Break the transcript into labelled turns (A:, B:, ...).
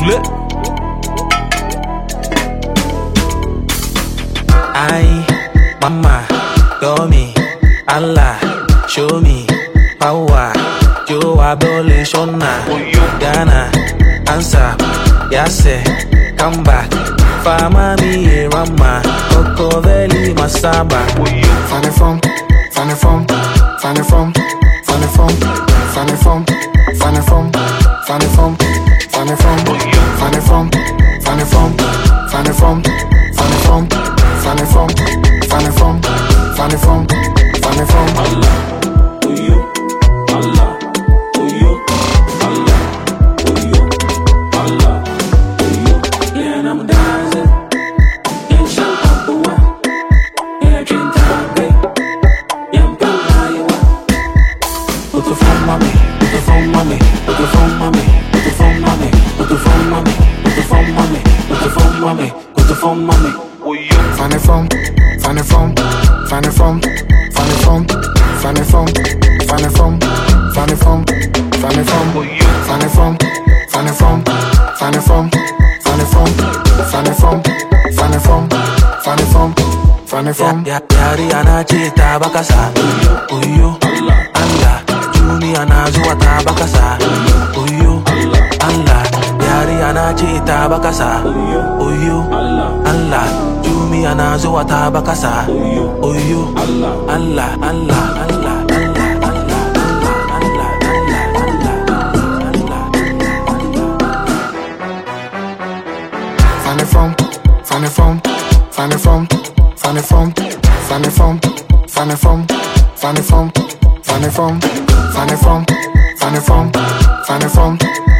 A: Ule. I, mama, yomi, Allah, show me power. Joe Abole Shona, Ghana, answer, Yase, come back. Fama mi Rama, Coco Valley Masaba.
B: Funny from, funny from, funny from, funny from, funny from, funny from, funny from, funny from, funny from, funny from, funny from, funny from, funny from, funny from, funny from, funny from.
A: Allah, you, Allah, you, Allah, you, Allah, you. Yeah, and I'm dancing. Yeah, shout out the one. Yeah, drink tape. Yeah, put the phone, mommy. Put the phone, mommy. Put the phone, mommy. Put the phone, mommy. Put the phone, mommy. Put the phone, mommy. Put the phone, mommy. Put the phone, mommy.
B: Funny from, funny from, funny from, funny from, funny from, funny from, funny from, funny from, funny from, funny from, funny from, funny from, funny from, funny from, funny from, funny from.
A: Yari anachita bakasa. Uyo, Allah. Juni anazuwa tabakasa. Uyo, Allah. Yari anachita bakasa. Uyo, Allah. Jumi anazuwa tabakasa. Uyo, Allah, Allah, Allah.
B: Funny from, funny from, funny from, funny from, funny from, funny from, funny from, funny from, funny from, funny from, funny from,